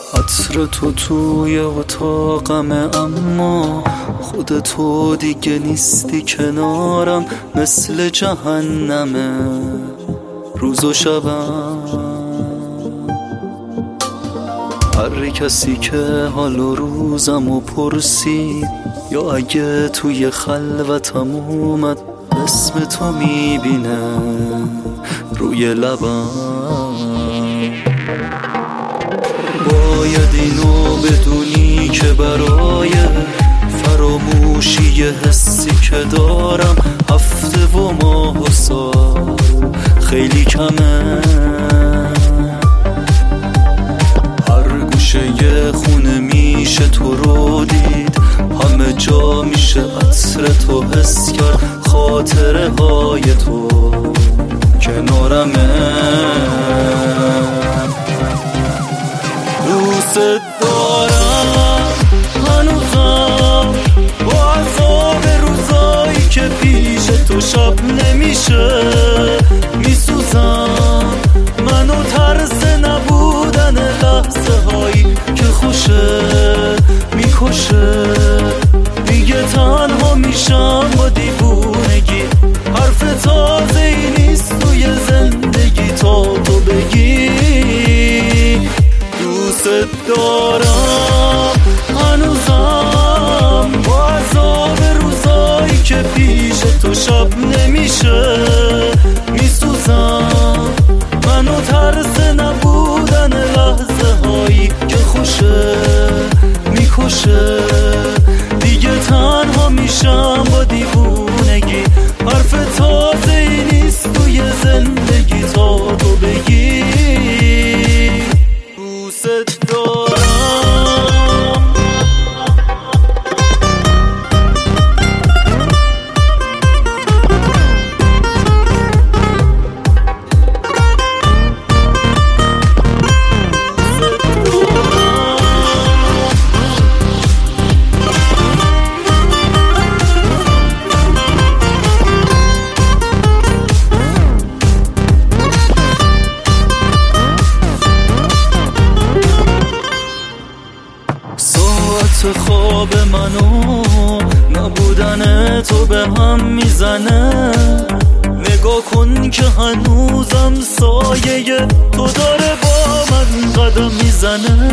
عطر تو توی اتاقمه، اما خود تو دیگه نیستی کنارم. مثل جهنمه روز و شبم. هر کسی که حال و روزمو پرسید، یا اگه توی خلوتم اومد، اسم تو میبینه روی لبم. باید اینو بدونی که برای فراموشی یه حسی که دارم، هفته و ماه و سال خیلی کمه. هر گوشه یه خونه میشه تو رو دید، همه جا میشه عطر تو حس کرد. خاطره های تو کنارمه. دوست دارم هنوزم، با عذاب روزایی که پیش تو شب نمیشه میسوزم. منو ترس نبودن لحظه هایی که خوشه میکشه. دیگه تنها میشم با دیوونگی، حرف تازه ای نیست توی زندگی تا تو بگی دوست دارم. هنوزم با عذاب روزایی که پیش تو شب نمیشه میسوزم. منو ترس نبودن لحظه هایی که خوشه میکشه. دیگه تنها میشم با دیوونگی، حرف تازه ای نیست توی زندگی تا تو بگی دوست دارم. خواب منو نبودن تو به هم میزنه. نگاه کن که هنوزم سایه تو داره با من قدم میزنه.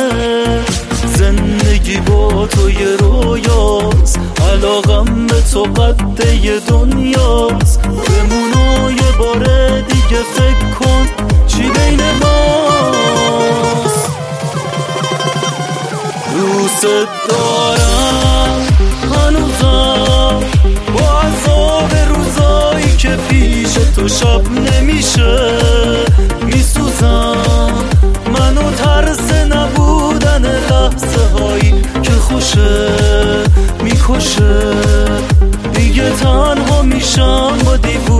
زندگی با تو یه رویاست، علاقم به تو قده دنیاست. بمونو یه بار دیگه فکر کن چی بین ماست. دوست دارم هنوزم، با عذاب روزایی که پیش تو شب نمیشه میسوزم. منو ترس نبودن لحظه هایی که خوشه میکشه. دیگه تنها میشم با دیوونگی،